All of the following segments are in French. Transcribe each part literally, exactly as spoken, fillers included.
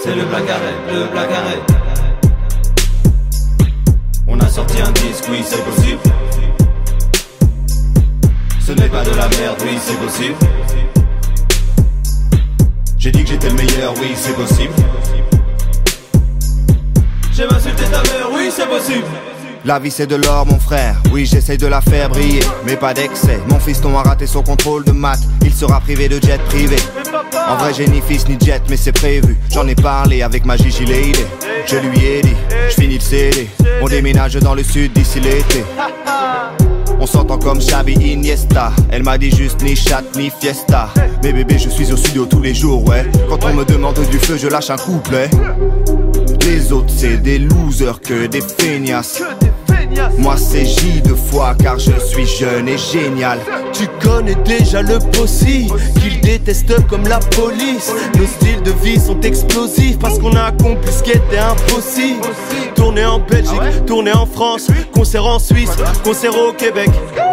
c'est le black arrêt, le black arrêt. On a sorti un disque, oui c'est possible. Ce n'est pas de la merde, oui c'est possible. J'ai dit que j'étais le meilleur, oui c'est possible. J'ai insulté ta mère, oui c'est possible. La vie c'est de l'or mon frère, oui j'essaye de la faire briller, mais pas d'excès. Mon fiston a raté son contrôle de maths, il sera privé de jet privé. En vrai j'ai ni fils ni jet mais c'est prévu. J'en ai parlé avec ma Gigi Lady. Je lui ai dit, je finis le C D. On déménage dans le sud d'ici l'été. On s'entend comme Xavi Iniesta. Elle m'a dit juste ni chat ni fiesta. Mais bébé je suis au studio tous les jours ouais. Quand on me demande du feu je lâche un couplet. Les autres c'est des losers que des feignasses. Moi c'est J deux fois car je suis jeune et génial. Tu connais déjà le possi, qu'ils détestent comme la police. Nos styles de vie sont explosifs parce qu'on a accompli ce qui était impossible. Tourner en Belgique, tourner en France, concert en Suisse, concert au Québec.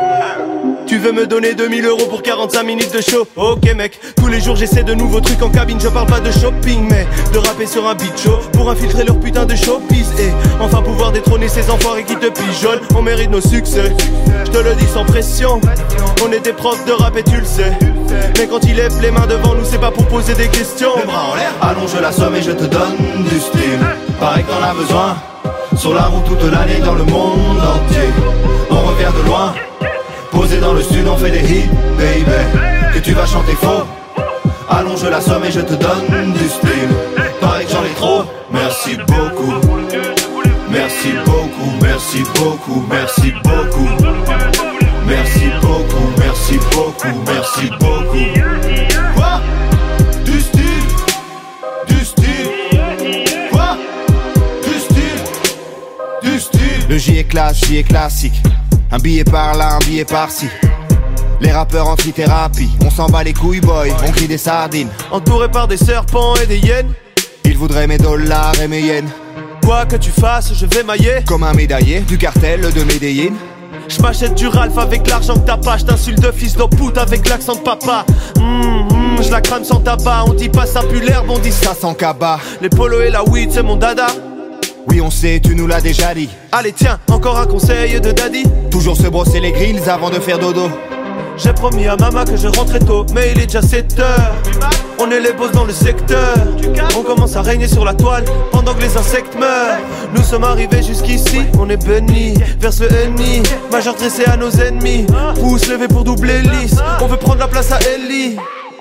Tu veux me donner deux mille euros pour quarante-cinq minutes de show? Ok mec, tous les jours j'essaie de nouveaux trucs en cabine. Je parle pas de shopping mais de rapper sur un beat show pour infiltrer leur putain de showbiz. Et enfin pouvoir détrôner ces enfoirés qui te pigeonnent. On mérite nos succès, je te le dis sans pression. On est des profs de rap et tu le sais. Mais quand il lève les mains devant nous c'est pas pour poser des questions. Les bras en l'air, allonge la somme et je te donne du style. Pareil que t'en as besoin, sur la route toute l'année dans le monde entier. On revient de loin, posé dans le sud, on fait des hits, baby. Que tu vas chanter faux. Allonge la somme et je te donne du style. Pareil que j'en ai trop. Merci beaucoup. Merci beaucoup, merci beaucoup, merci beaucoup. Merci beaucoup, merci beaucoup, merci beaucoup. Quoi? Du style, du style. Quoi? Du style, du style. Le J est classe, J est classique. Un billet par là, un billet par-ci. Les rappeurs en thérapie, on s'en bat les couilles boy, on crie des sardines. Entouré par des serpents et des hyènes. Ils voudraient mes dollars et mes yens. Quoi que tu fasses, je vais mailler comme un médaillé du cartel de Medellin. Je m'achète du Ralph avec l'argent que t'as pas. Je t'insulte de fils de pute avec l'accent de papa. Mmh, mmh, je la crame sans tabac. On dit pas ça pue l'herbe, on dit ça sans cabas. Les polos et la weed c'est mon dada. Oui on sait, tu nous l'as déjà dit. Allez tiens, encore un conseil de daddy. Toujours se brosser les grilles avant de faire dodo. J'ai promis à maman que je rentrais tôt, mais il est déjà sept heures. On est les boss dans le secteur. On commence à régner sur la toile pendant que les insectes meurent. Nous sommes arrivés jusqu'ici, on est bénis. Verse le ennemi, majeur dressé à nos ennemis. Pouce levé pour doubler lisse. On veut prendre la place à Ellie.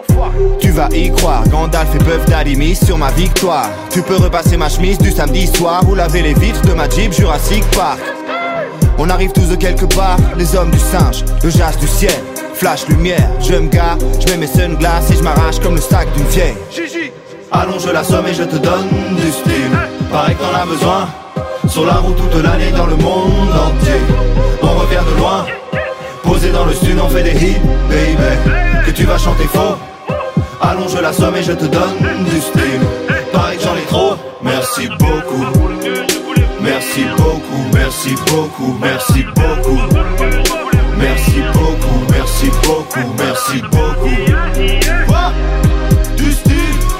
Tu vas y croire, Gandalf et Puff Daddy mise sur ma victoire. Tu peux repasser ma chemise du samedi soir ou laver les vitres de ma Jeep Jurassic Park. On arrive tous de quelque part, les hommes du singe, le jazz du ciel. Flash lumière, je me gare, je mets mes sunglasses et je m'arrache comme le sac d'une vieille. Gigi, allonge la somme et je te donne du style. Pareil que t'en as besoin, sur la route toute l'année dans le monde entier. On revient de loin, posé dans le sud, on fait des hits, baby. Que tu vas chanter faux. Allonge la somme et je te donne du style. Pareil que j'en ai trop. Merci beaucoup. Merci beaucoup, merci beaucoup, merci beaucoup. Merci beaucoup, merci beaucoup, merci beaucoup. Quoi? Du style,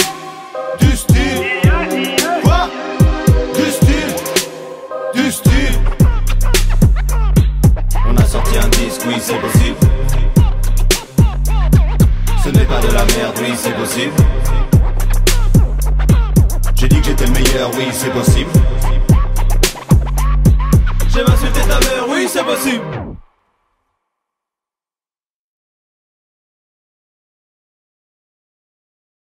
du style. Quoi? Du style, du style. On a sorti un disque, oui c'est possible. Ce n'est pas de la merde, oui c'est possible. J'ai dit que j'étais le meilleur, oui c'est possible. J'ai insulté ta mère, oui c'est possible.